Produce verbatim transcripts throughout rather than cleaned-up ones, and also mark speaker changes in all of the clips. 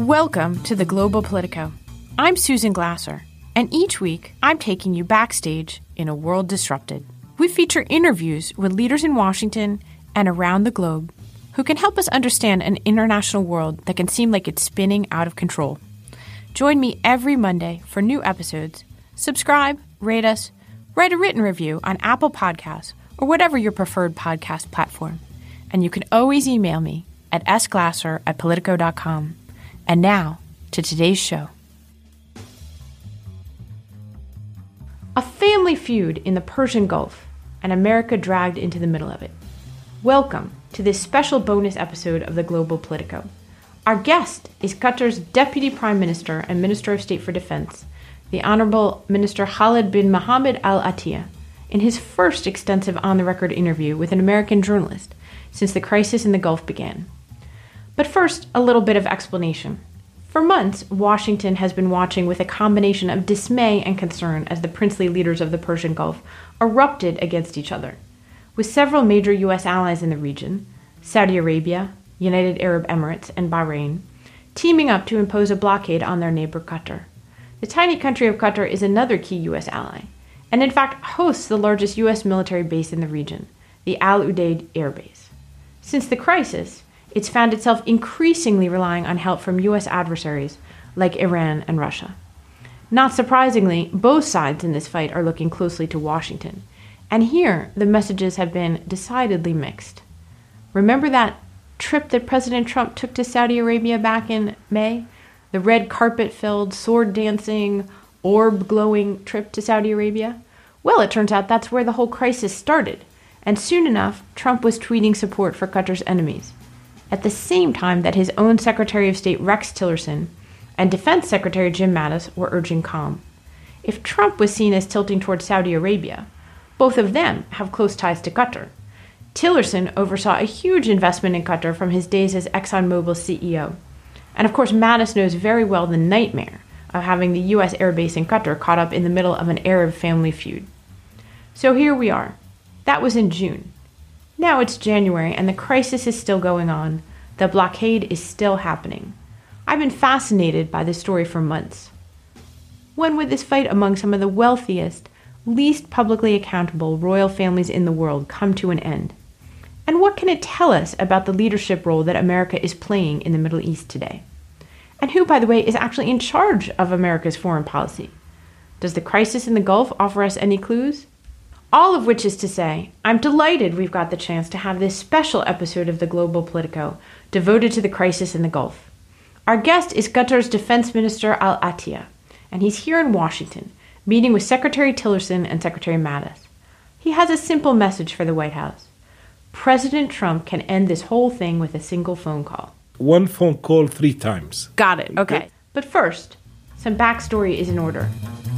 Speaker 1: Welcome to the Global Politico. I'm Susan Glasser, and each week I'm taking you backstage in a world disrupted. We feature interviews with leaders in Washington and around the globe who can help us understand an international world that can seem like it's spinning out of control. Join me every Monday for new episodes. Subscribe, rate us, write a written review on Apple Podcasts or whatever your preferred podcast platform. And you can always email me at s glasser at politico dot com. And now, to today's show. A family feud in the Persian Gulf, and America dragged into the middle of it. Welcome to this special bonus episode of the Global Politico. Our guest is Qatar's Deputy Prime Minister and Minister of State for Defense, the Honorable Minister Khalid bin Mohammed Al Attiyah, in his first extensive on-the-record interview with an American journalist since the crisis in the Gulf began. But first, a little bit of explanation. For months, Washington has been watching with a combination of dismay and concern as the princely leaders of the Persian Gulf erupted against each other, with several major U S allies in the region, Saudi Arabia, United Arab Emirates, and Bahrain, teaming up to impose a blockade on their neighbor Qatar. The tiny country of Qatar is another key U S ally, and in fact hosts the largest U S military base in the region, the Al Udeid Air Base. Since the crisis, it's found itself increasingly relying on help from U S adversaries like Iran and Russia. Not surprisingly, both sides in this fight are looking closely to Washington, and here the messages have been decidedly mixed. Remember that trip that President Trump took to Saudi Arabia back in May? The red carpet-filled, sword-dancing, orb-glowing trip to Saudi Arabia? Well, it turns out that's where the whole crisis started, and soon enough, Trump was tweeting support for Qatar's enemies, at the same time that his own Secretary of State Rex Tillerson and Defense Secretary Jim Mattis were urging calm. If Trump was seen as tilting toward Saudi Arabia, both of them have close ties to Qatar. Tillerson oversaw a huge investment in Qatar from his days as ExxonMobil's C E O. And of course, Mattis knows very well the nightmare of having the U S airbase in Qatar caught up in the middle of an Arab family feud. So here we are. That was in June. Now it's January and the crisis is still going on. The blockade is still happening. I've been fascinated by this story for months. When would this fight among some of the wealthiest, least publicly accountable royal families in the world come to an end? And what can it tell us about the leadership role that America is playing in the Middle East today? And who, by the way, is actually in charge of America's foreign policy? Does the crisis in the Gulf offer us any clues? All of which is to say, I'm delighted we've got the chance to have this special episode of the Global Politico devoted to the crisis in the Gulf. Our guest is Qatar's Defense Minister Al Attiyah, and he's here in Washington, meeting with Secretary Tillerson and Secretary Mattis. He has a simple message for the White House. President Trump can end this whole thing with a single phone call.
Speaker 2: One phone call three times.
Speaker 1: Got it, okay. But first, some backstory is in order.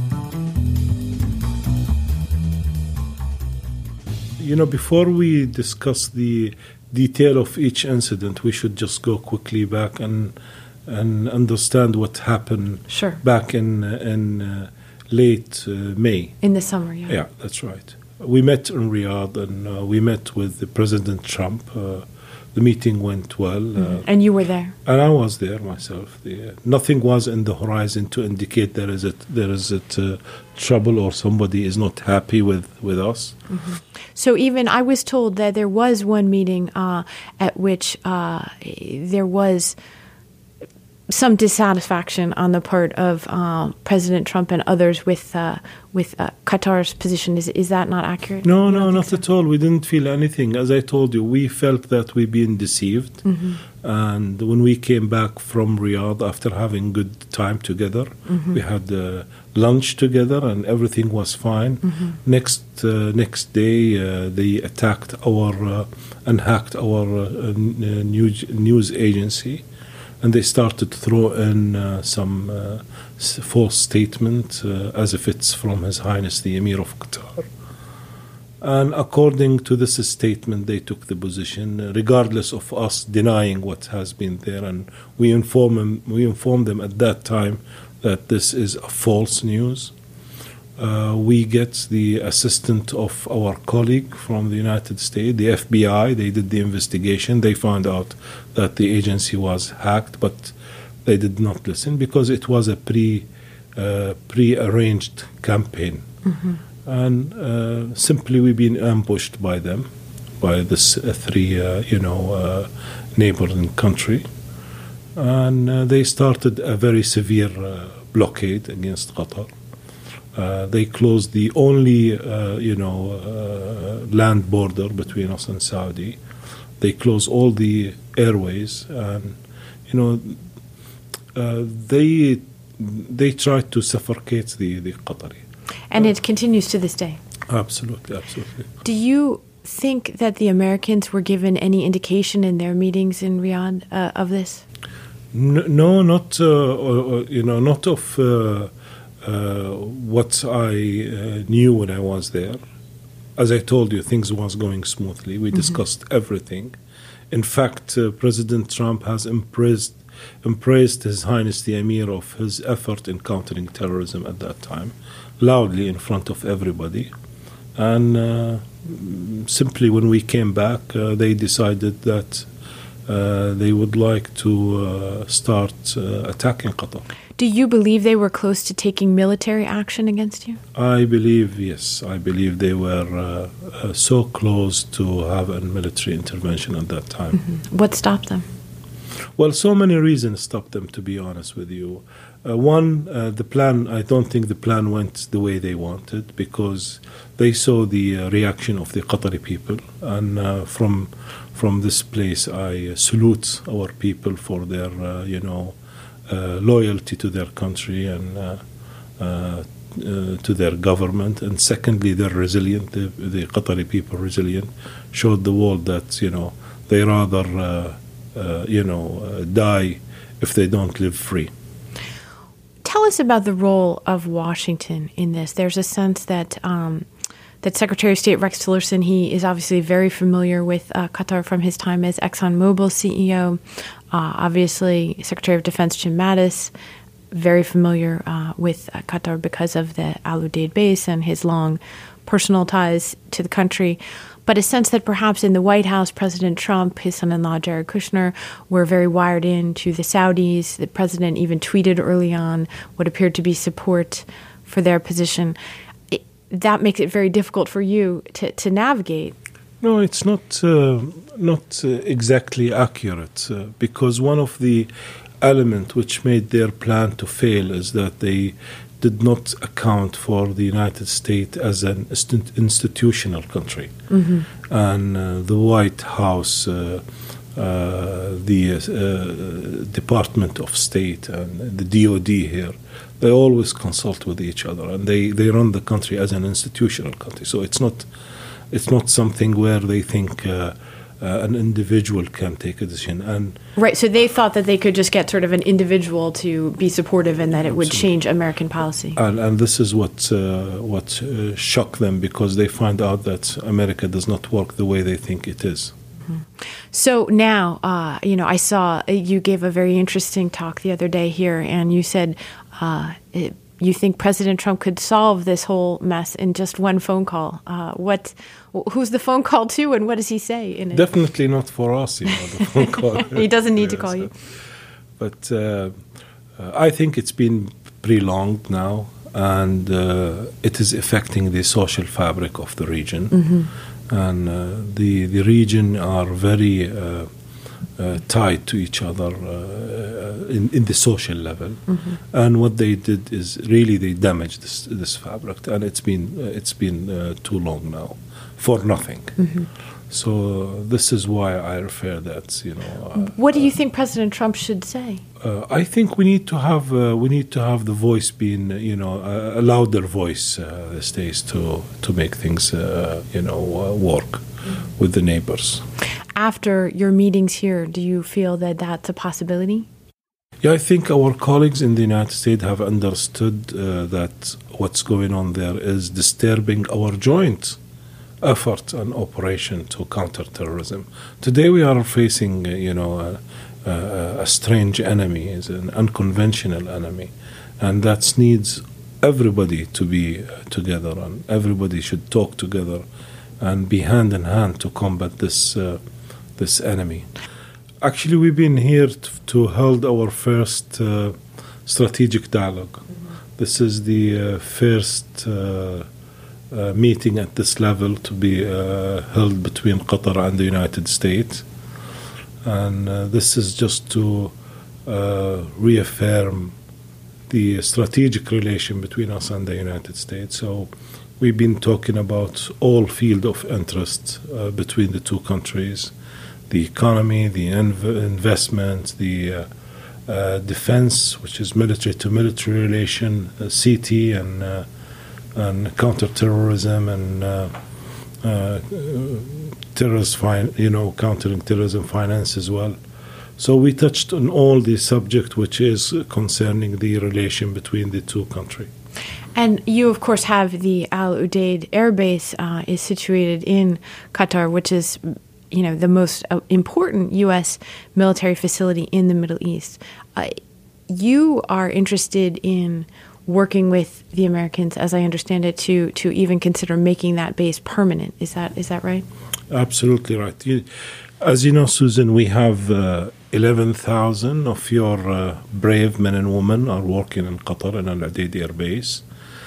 Speaker 2: You know, before we discuss the detail of each incident, we should just go quickly back and and understand what happened
Speaker 1: sure.
Speaker 2: back in in uh, late uh, May.
Speaker 1: In the summer, yeah.
Speaker 2: Yeah, that's right. We met in Riyadh and uh, we met with the President Trump. Uh, the meeting went well.
Speaker 1: Mm-hmm.
Speaker 2: Uh,
Speaker 1: and you were there?
Speaker 2: And I was there myself. The, uh, nothing was in the horizon to indicate there is a, there is a uh, trouble or somebody is not happy with, with us.
Speaker 1: Mm-hmm. So even I was told that there was one meeting uh, at which uh, there was some dissatisfaction on the part of uh, President Trump and others with uh, with uh, Qatar's position. Is is that not accurate?
Speaker 2: No, no, not so? at all. We didn't feel anything. As I told you, we felt that we've been deceived. Mm-hmm. And when we came back from Riyadh after having good time together, mm-hmm. we had uh, lunch together and everything was fine. Mm-hmm. Next uh, next day, uh, they attacked our uh, and hacked our uh, news news agency. And they started to throw in uh, some uh, false statement uh, as if it's from His Highness the Emir of Qatar. And according to this statement, they took the position, uh, regardless of us denying what has been there. And we inform them, we informed them at that time that this is a false news. Uh, we get the assistant of our colleague from the United States, the F B I. They did the investigation. They found out that the agency was hacked, but they did not listen because it was a pre uh, pre-arranged campaign. Mm-hmm. And uh, simply we've been ambushed by them, by this uh, three, uh, you know, uh, neighboring country. And uh, they started a very severe uh, blockade against Qatar. Uh, they closed the only, uh, you know, uh, land border between us and Saudi. They closed all the airways, and you know, uh, they they tried to suffocate the the Qatari.
Speaker 1: And it continues to this day.
Speaker 2: Absolutely, absolutely.
Speaker 1: Do you think that the Americans were given any indication in their meetings in Riyadh uh, of this?
Speaker 2: No, no not uh, or, you know, not of uh, uh, what I uh, knew when I was there. As I told you, things was going smoothly. We mm-hmm. discussed everything. In fact, uh, President Trump has impressed, impressed His Highness the Emir of his effort in countering terrorism at that time, loudly in front of everybody. And uh, simply when we came back, uh, they decided that uh, they would like to uh, start uh, attacking Qatar.
Speaker 1: Do you believe they were close to taking military action against you?
Speaker 2: I believe, yes. I believe they were uh, uh, so close to have a military intervention at that time.
Speaker 1: Mm-hmm. What stopped them?
Speaker 2: Well, so many reasons stopped them, to be honest with you. Uh, one, uh, the plan, I don't think the plan went the way they wanted because they saw the uh, reaction of the Qatari people. And uh, from from this place, I salute our people for their, uh, you know, uh, loyalty to their country and uh, uh, uh, to their government. And secondly, they're resilient. The, the Qatari people resilient, showed the world that, you know, they rather, uh, uh, you know, uh, die if they don't live free.
Speaker 1: Tell us about the role of Washington in this. There's a sense that um, that Secretary of State Rex Tillerson, he is obviously very familiar with uh, Qatar from his time as ExxonMobil C E O. Uh, obviously, Secretary of Defense Jim Mattis, very familiar uh, with uh, Qatar because of the Al Udeid base and his long personal ties to the country. But a sense that perhaps in the White House, President Trump, his son-in-law Jared Kushner, were very wired in to the Saudis. The president even tweeted early on what appeared to be support for their position. It, that makes it very difficult for you to, to navigate.
Speaker 2: No, it's not uh, not uh, exactly accurate uh, because one of the elements which made their plan to fail is that they did not account for the United States as an inst- institutional country. Mm-hmm. And uh, the White House, uh, uh, the uh, Department of State, and the D O D here, they always consult with each other, and they, they run the country as an institutional country. So it's not it's not something where they think uh, uh, an individual can take a decision. And
Speaker 1: right, so they thought that they could just get sort of an individual to be supportive and that it would absolutely change American policy.
Speaker 2: And, and this is what uh, what uh, shocked them because they find out that America does not work the way they think it is.
Speaker 1: Mm-hmm. So now, uh, you know, I saw you gave a very interesting talk the other day here, and you said uh, it, you think President Trump could solve this whole mess in just one phone call. Uh, what? Who's the phone call to, and what does he say in it?
Speaker 2: Definitely not for us, you know, the phone call.
Speaker 1: He doesn't need to call
Speaker 2: so,
Speaker 1: you.
Speaker 2: But uh, uh, I think it's been prolonged now, and uh, it is affecting the social fabric of the region. Mm-hmm. And uh, the the region are very uh, uh, tied to each other uh, in, in the social level. Mm-hmm. And what they did is really they damaged this this fabric, and it's been uh, it's been uh, too long now for nothing. Mm-hmm. So this is why I refer that, you know. Uh,
Speaker 1: what do you think President Trump should say?
Speaker 2: Uh, I think we need to have uh, we need to have the voice being, you know, a, a louder voice uh, these days to to make things, uh, you know, uh, work mm-hmm. with the neighbors.
Speaker 1: After your meetings here, do you feel that that's a possibility?
Speaker 2: Yeah, I think our colleagues in the United States have understood uh, that what's going on there is disturbing our joint effort and operation to counter terrorism. Today we are facing, uh, you know, a, a, a strange enemy, is an unconventional enemy, and that needs everybody to be uh, together, and everybody should talk together and be hand in hand to combat this uh, this enemy. Actually, we've been here t- to hold our first uh, strategic dialogue. Mm-hmm. This is the uh, first uh, uh, meeting at this level to be uh, held between Qatar and the United States. And uh, this is just to uh, reaffirm the strategic relation between us and the United States. So we've been talking about all field of interest uh, between the two countries. The economy, the inv- investment, the uh, uh, defense, which is military to military relation, uh, C T and uh, and counterterrorism and uh, uh, terrorist, fin- you know, countering terrorism finance as well. So we touched on all the subject which is concerning the relation between the two countries.
Speaker 1: And you, of course, have the Al Udeid Air Base uh, is situated in Qatar, which is, you know, the most uh, important U S military facility in the Middle East. Uh, you are interested in working with the Americans, as I understand it, to to even consider making that base permanent. Is that is that right?
Speaker 2: Absolutely right. You, as you know, Susan, we have uh, eleven thousand of your uh, brave men and women are working in Qatar in Al Udeid Air Base.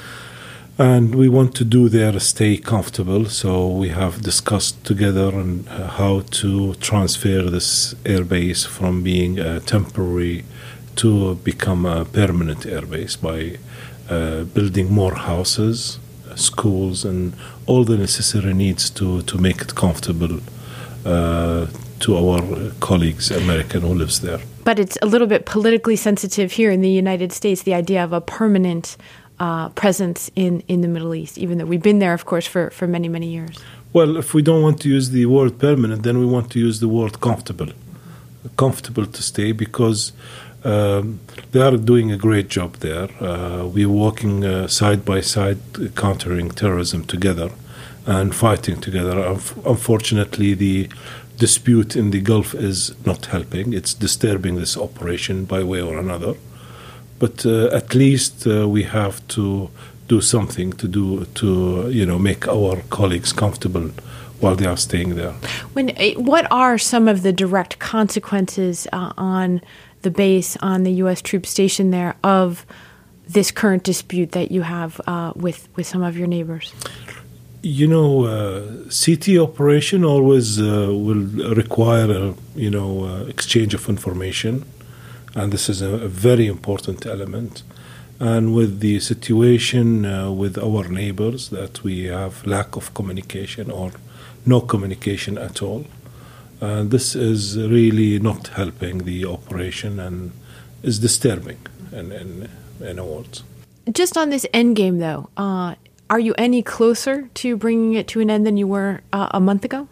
Speaker 2: And we want to do there stay comfortable, so we have discussed together on uh, how to transfer this airbase from being uh, temporary to become a permanent airbase by uh, building more houses, uh, schools, and all the necessary needs to, to make it comfortable uh, to our colleagues, American, who lives there.
Speaker 1: But it's a little bit politically sensitive here in the United States, the idea of a permanent Uh, presence in, in the Middle East, even though we've been there, of course, for, for many, many years.
Speaker 2: Well, if we don't want to use the word permanent, then we want to use the word comfortable. Comfortable to stay because um, they are doing a great job there. Uh, we're working uh, side by side, countering terrorism together and fighting together. Unfortunately, the dispute in the Gulf is not helping. It's disturbing this operation by way or another. But uh, at least uh, we have to do something to do to you know make our colleagues comfortable while they are staying there.
Speaker 1: When what are some of the direct consequences uh, on the base, on the U S troops stationed there, of this current dispute that you have uh, with with some of your neighbors?
Speaker 2: You know, uh, C T operation always uh, will require a, you know uh, exchange of information. And this is a, a very important element. And with the situation uh, with our neighbors, that we have lack of communication or no communication at all, uh, this is really not helping the operation and is disturbing in, in, in a world.
Speaker 1: Just on this end game, though, uh, are you any closer to bringing it to an end than you were uh, a month ago?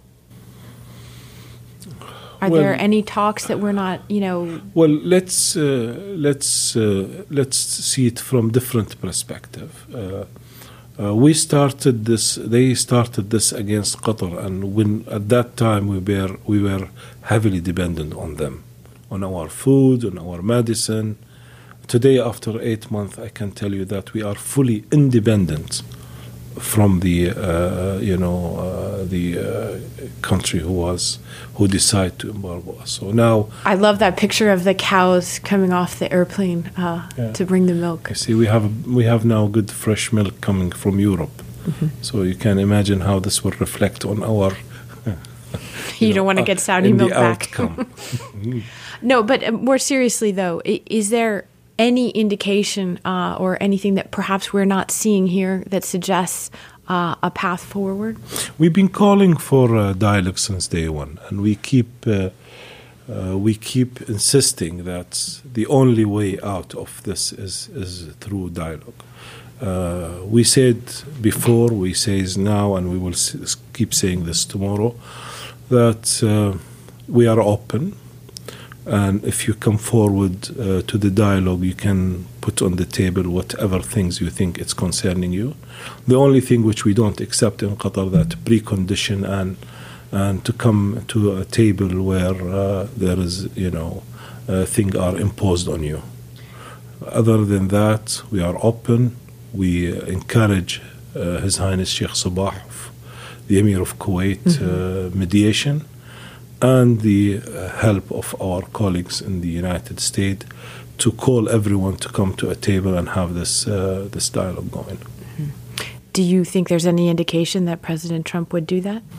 Speaker 1: Are well, there any talks that we're not, you know?
Speaker 2: Well, let's uh, let's uh, let's see it from different perspective. Uh, uh, we started this; they started this against Qatar, and when at that time we were we were heavily dependent on them, on our food, on our medicine. Today, after eight months, I can tell you that we are fully independent from the uh, you know uh, the uh, country who was who decided to embargo us. So now
Speaker 1: I love that picture of the cows coming off the airplane uh, yeah. to bring the milk.
Speaker 2: You see, we have we have now good fresh milk coming from Europe, mm-hmm. so you can imagine how this will reflect on our.
Speaker 1: you you know, don't want to get Saudi milk back.
Speaker 2: Outcome.
Speaker 1: No, but more seriously, though, is there any indication uh, or anything that perhaps we're not seeing here that suggests uh, a path forward?
Speaker 2: We've been calling for uh, dialogue since day one, and we keep uh, uh, we keep insisting that the only way out of this is is through dialogue. Uh, we said before, we say now, and we will s- keep saying this tomorrow, that uh, we are open. And if you come forward uh, to the dialogue, you can put on the table whatever things you think it's concerning you. The only thing which we don't accept in Qatar, that precondition and and to come to a table where uh, there is, you know, uh, things are imposed on you. Other than that, we are open. We uh, encourage uh, His Highness Sheikh Sabah, the Emir of Kuwait, mm-hmm. uh, mediation. and the uh, help of our colleagues in the United States to call everyone to come to a table and have this uh, this dialogue going.
Speaker 1: Mm-hmm. Do you think there's any indication that President Trump would do that?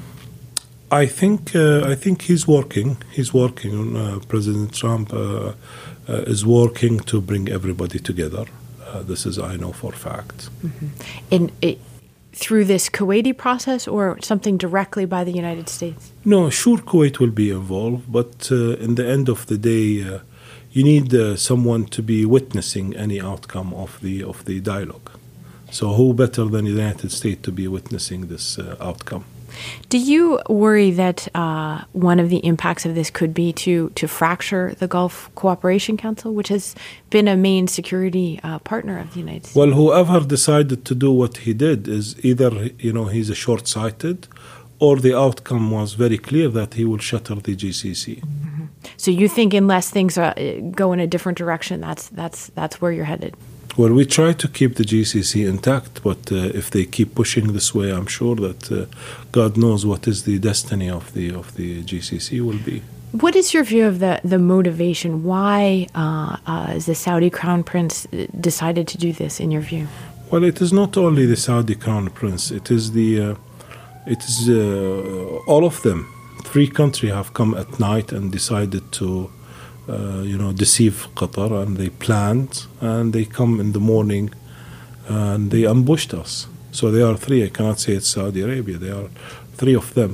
Speaker 2: I think uh, I think he's working. He's working. Uh, President Trump uh, uh, is working to bring everybody together. Uh, this is I know for a fact.
Speaker 1: Mm-hmm. In it, through this Kuwaiti process, or something directly by the United States?
Speaker 2: No, sure, Kuwait will be involved, but uh, in the end of the day, uh, you need uh, someone to be witnessing any outcome of the of the dialogue. So who better than the United States to be witnessing this uh, outcome?
Speaker 1: Do you worry that uh, one of the impacts of this could be to, to fracture the Gulf Cooperation Council, which has been a main security uh, partner of the United States?
Speaker 2: Well, whoever decided to do what he did is either, you know, he's a short-sighted, or the outcome was very clear that he will shatter the G C C.
Speaker 1: Mm-hmm. So you think unless things are, go in a different direction, that's that's that's where you're headed?
Speaker 2: Well, we try to keep the G C C intact, but uh, if they keep pushing this way, I'm sure that uh, God knows what is the destiny of the of the G C C will be.
Speaker 1: What is your view of the, the motivation? Why uh, uh, is the Saudi Crown Prince decided to do this, in your view?
Speaker 2: Well, it is not only the Saudi Crown Prince. It is the uh, it is uh, all of them. Three countries have come at night and decided to Uh, you know, deceive Qatar, and they planned, and they come in the morning, and they ambushed us. So they are three. I cannot say it's Saudi Arabia. They are three of them.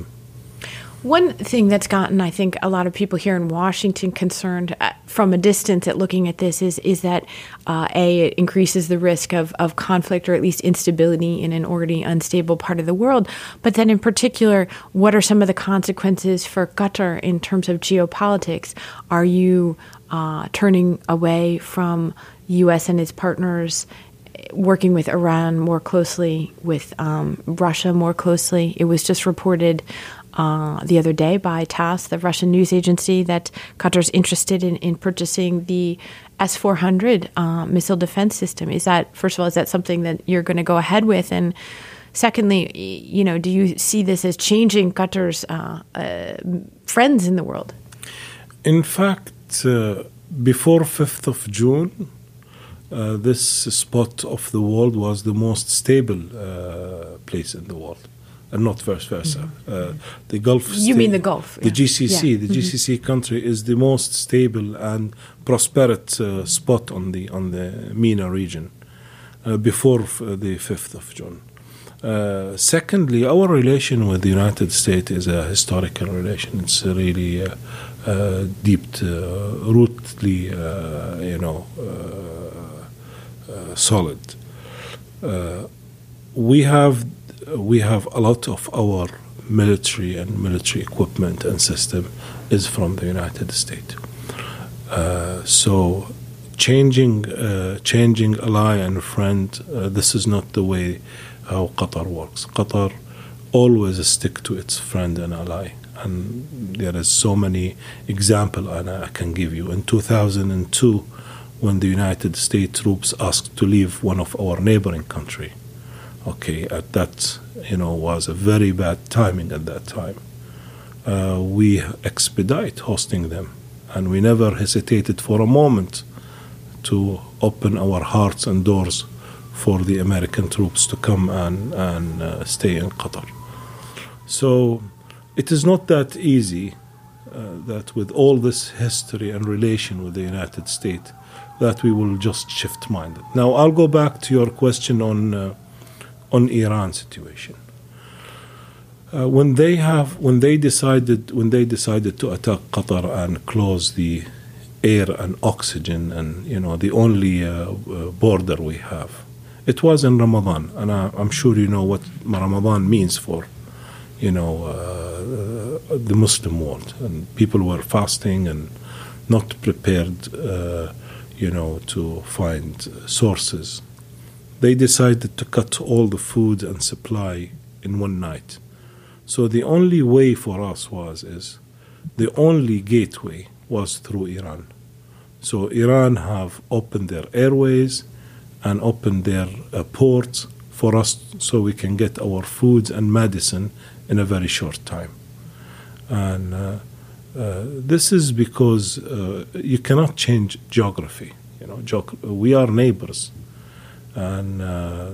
Speaker 1: One thing that's gotten, I think, a lot of people here in Washington concerned uh, from a distance at looking at this is is that, uh, A, it increases the risk of, of conflict or at least instability in an already unstable part of the world. But then in particular, what are some of the consequences for Qatar in terms of geopolitics? Are you uh, turning away from U S and its partners, working with Iran more closely, with um, Russia more closely? It was just reported Uh, the other day by TASS, the Russian news agency, that Qatar's interested in, in purchasing the S four hundred uh, missile defense system. Is that, first of all, is that something that you're going to go ahead with? And secondly, you know, do you see this as changing Qatar's uh, uh, friends in the world?
Speaker 2: In fact, uh, before fifth of June, uh, this spot of the world was the most stable uh, place in the world. And not vice versa. Mm-hmm. Uh, the Gulf.
Speaker 1: You
Speaker 2: sta-
Speaker 1: mean the Gulf?
Speaker 2: The
Speaker 1: yeah.
Speaker 2: G C C,
Speaker 1: yeah.
Speaker 2: the mm-hmm. G C C country is the most stable and prosperous uh, spot on the on the MENA region uh, before f- the fifth of June. Uh, secondly, our relation with the United States is a historical relation. It's a really uh, uh, deep, uh, rootedly, uh, you know, uh, uh, solid. Uh, we have. We have a lot of our military and military equipment and system is from the United States. Uh, so changing uh, changing ally and friend, uh, this is not the way how Qatar works. Qatar always stick to its friend and ally. And there is so many examples and I can give you. In two thousand two, when the United States troops asked to leave one of our neighboring country, okay, at that, you know, was a very bad timing at that time. Uh, we expedite hosting them, and we never hesitated for a moment to open our hearts and doors for the American troops to come and, and uh, stay in Qatar. So it is not that easy uh, that with all this history and relation with the United States that we will just shift minded. Now I'll go back to your question on uh, on Iran situation. Uh, when they have, when they decided, when they decided to attack Qatar and close the air and oxygen, and you know the only uh, uh, border we have, it was in Ramadan, and I, I'm sure you know what Ramadan means for, you know, uh, uh, the Muslim world, and people were fasting and not prepared, uh, you know, to find sources. They decided to cut all the food and supply in one night. So the only way for us was, is the only gateway was through Iran. So Iran have opened their airways and opened their uh, ports for us so we can get our foods and medicine in a very short time. And uh, uh, this is because uh, you cannot change geography. You know, geog- we are neighbors, and uh,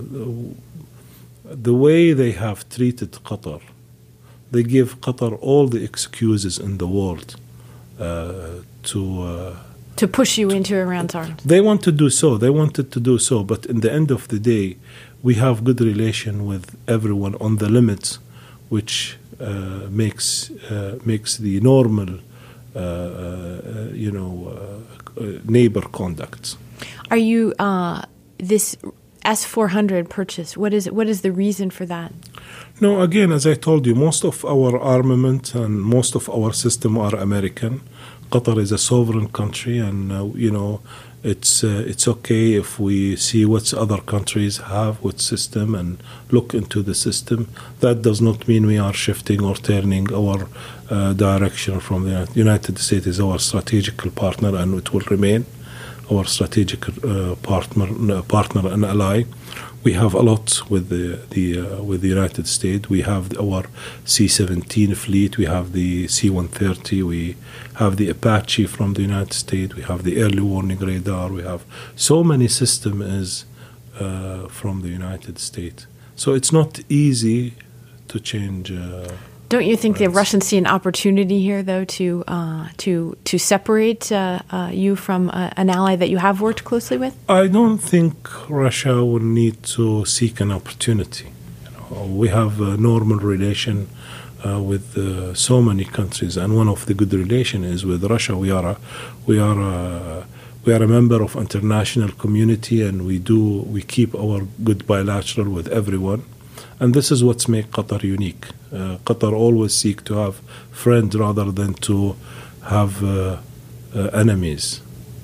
Speaker 2: the way they have treated Qatar, they give Qatar all the excuses in the world uh, to uh,
Speaker 1: to push you into Iran's arms.
Speaker 2: They want to do so. They wanted to do so, but in the end of the day, we have good relation with everyone on the limits, which uh, makes uh, makes the normal, uh, uh, you know, uh, uh, neighbor conduct.
Speaker 1: Are you uh, this S four hundred purchase? What is what is the reason for that?
Speaker 2: No, again, as I told you, most of our armament and most of our system are American. Qatar is a sovereign country, and uh, you know, it's uh, it's okay if we see what other countries have with system and look into the system. That does not mean we are shifting or turning our uh, direction from the United States. Is our strategic partner, and it will remain our strategic uh, partner, partner and ally. We have a lot with the, the uh, with the United States. We have our C seventeen fleet. We have the C one thirty. We have the Apache from the United States. We have the early warning radar. We have so many systems uh, from the United States. So it's not easy to change. Uh,
Speaker 1: Don't you think the Russians see an opportunity here, though, to uh, to to separate uh, uh, you from uh, an ally that you have worked closely with?
Speaker 2: I don't think Russia will need to seek an opportunity. You know, we have a normal relation uh, with uh, so many countries, and one of the good relation is with Russia. We are a, we are a, we are a member of international community, and we do we keep our good bilateral with everyone. And this is what's make Qatar unique. Uh, Qatar always seek to have friends rather than to have uh, uh, enemies.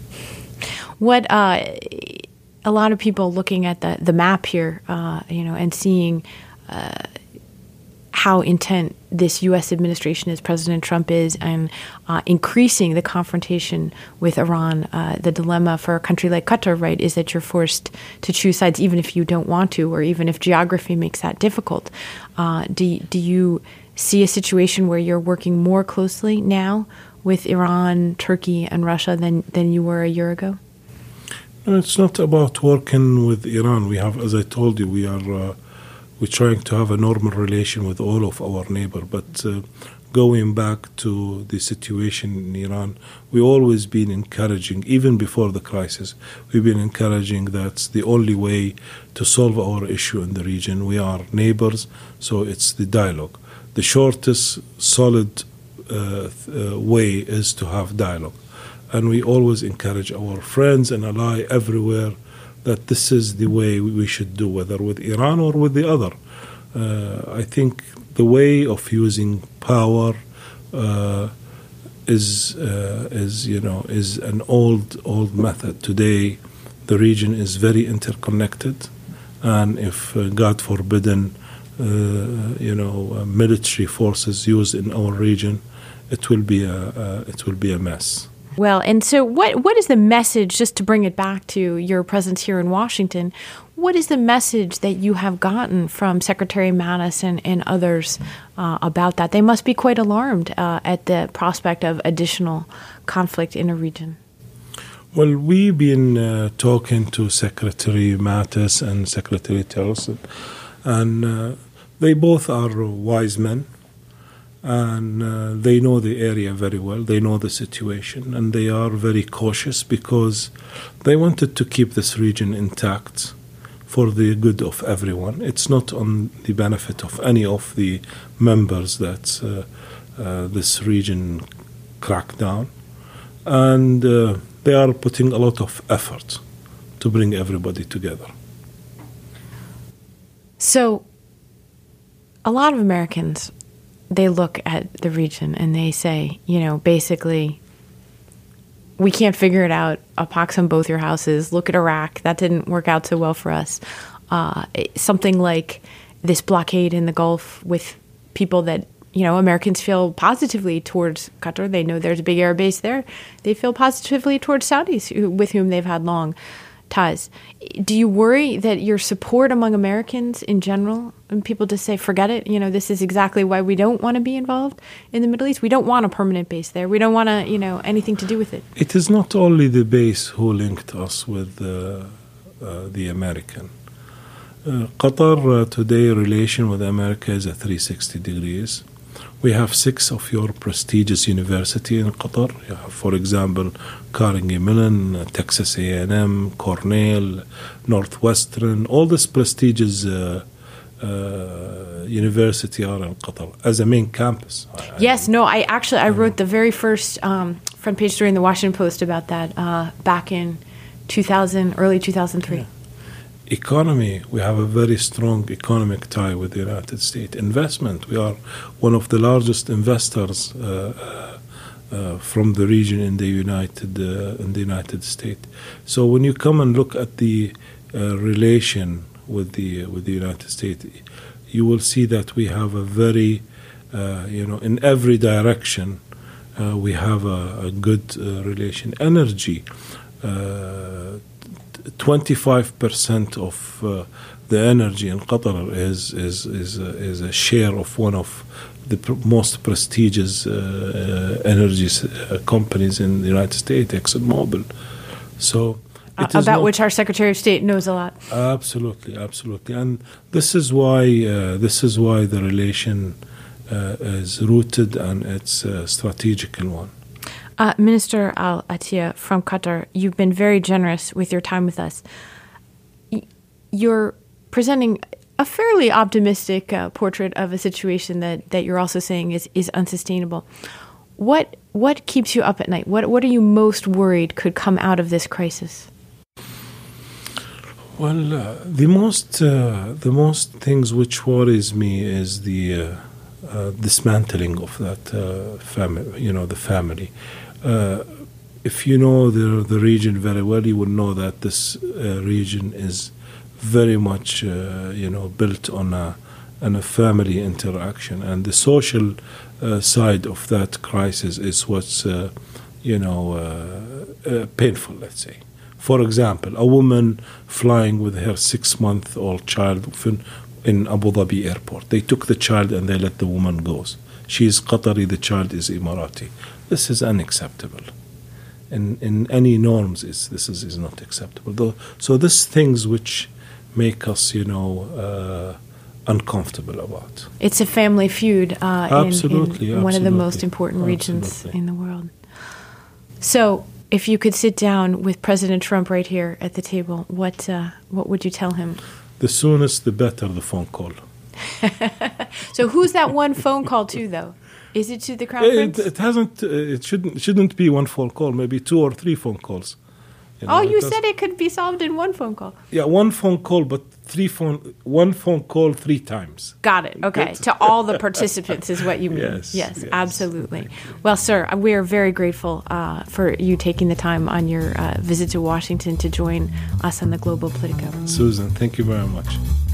Speaker 1: What uh, a lot of people looking at the the map here, uh, you know, and seeing uh, how intent this U S administration is, President Trump is, and uh, increasing the confrontation with Iran. Uh, the dilemma for a country like Qatar, right, is that you're forced to choose sides even if you don't want to, or even if geography makes that difficult. Uh, do, do you see a situation where you're working more closely now with Iran, Turkey, and Russia than, than you were a year ago?
Speaker 2: No, it's not about working with Iran. We have, as I told you, we are... Uh, We're trying to have a normal relation with all of our neighbors, but uh, going back to the situation in Iran, we always been encouraging, even before the crisis, we've been encouraging that's the only way to solve our issue in the region. We are neighbors, so it's the dialogue. The shortest, solid uh, uh, way is to have dialogue. And we always encourage our friends and allies everywhere that this is the way we should do, whether with Iran or with the other. Uh, I think the way of using power uh, is uh, is you know is an old old method. Today, the region is very interconnected, and if uh, God forbidden, uh, you know, uh, military forces used in our region, it will be a uh, it will be a mess.
Speaker 1: Well, and so what what is the message, just to bring it back to your presence here in Washington, what is the message that you have gotten from Secretary Mattis and, and others uh, about that? They must be quite alarmed uh, at the prospect of additional conflict in a region.
Speaker 2: Well, we've been uh, talking to Secretary Mattis and Secretary Tillerson, and uh, they both are wise men. And uh, they know the area very well. They know the situation, and they are very cautious because they wanted to keep this region intact for the good of everyone. It's not on the benefit of any of the members that uh, uh, this region cracked down. And uh, they are putting a lot of effort to bring everybody together.
Speaker 1: So a lot of Americans, they look at the region and they say, you know, basically, we can't figure it out. A pox on both your houses. Look at Iraq. That didn't work out so well for us. Uh, something like this blockade in the Gulf with people that, you know, Americans feel positively towards Qatar. They know there's a big air base there. They feel positively towards Saudis, who, with whom they've had long ties. Do you worry that your support among Americans in general, and people just say, forget it, you know, this is exactly why we don't want to be involved in the Middle East? We don't want a permanent base there. We don't want to, you know, anything to do with it.
Speaker 2: It is not only the base who linked us with uh, uh, the American. Uh, Qatar uh, today relation with America is a three sixty degrees. We have six of your prestigious universities in Qatar. You have, for example, Carnegie Mellon, Texas A and M, Cornell, Northwestern. All these prestigious uh, uh, university are in Qatar as a main campus.
Speaker 1: Yes, no, I actually I wrote the very first um, front page story in the Washington Post about that uh, back in two thousand, early two thousand three.
Speaker 2: Yeah. Economy, we have a very strong economic tie with the United States. Investment, we are one of the largest investors uh, uh, from the region in the United uh, in the United States. So when you come and look at the uh, relation with the with the United States, you will see that we have a very, uh, you know, in every direction, uh, we have a, a good uh, relation. Energy. Uh, twenty-five percent of uh, the energy in Qatar is is is a, is a share of one of the pr- most prestigious uh, uh, energy uh, companies in the United States, ExxonMobil. So
Speaker 1: uh, about which our Secretary of State knows a lot.
Speaker 2: Absolutely, absolutely, and this is why uh, this is why the relation uh, is rooted and it's a strategical one.
Speaker 1: Uh, Minister Al Attiyah from Qatar, you've been very generous with your time with us. Y- you're presenting a fairly optimistic uh, portrait of a situation that, that you're also saying is, is unsustainable. What what keeps you up at night? What what are you most worried could come out of this crisis?
Speaker 2: Well, uh, the most uh, the most things which worries me is the uh, uh, dismantling of that uh, family. You know, the family. Uh, if you know the the region very well, you will know that this uh, region is very much, uh, you know, built on a on a family interaction, and the social uh, side of that crisis is what's, uh, you know, uh, uh, painful. Let's say, for example, a woman flying with her six-month-old child in Abu Dhabi airport. They took the child and they let the woman go. She is Qatari, the child is Emirati. This is unacceptable. In in any norms, is this is, is not acceptable. Though, so these things which make us, you know, uh, uncomfortable about.
Speaker 1: It's a family feud uh,
Speaker 2: absolutely,
Speaker 1: in, in one
Speaker 2: absolutely.
Speaker 1: of the most important regions
Speaker 2: absolutely.
Speaker 1: in the world. So, if you could sit down with President Trump right here at the table, what uh, what would you tell him?
Speaker 2: The soonest, the better. The phone call.
Speaker 1: So, who's that one phone call to, though? Is it to the Crown
Speaker 2: It,
Speaker 1: Prince?
Speaker 2: it hasn't. Uh, it shouldn't. Shouldn't be one phone call. Maybe two or three phone calls.
Speaker 1: You know, oh, you said it could be solved in one phone call.
Speaker 2: Yeah, one phone call, but three phone. One phone call three times.
Speaker 1: Got it. Okay, to all the participants is what you mean.
Speaker 2: Yes,
Speaker 1: yes,
Speaker 2: yes,
Speaker 1: absolutely. Well, sir, we are very grateful uh, for you taking the time on your uh, visit to Washington to join us on the Global Politico.
Speaker 2: Susan, thank you very much.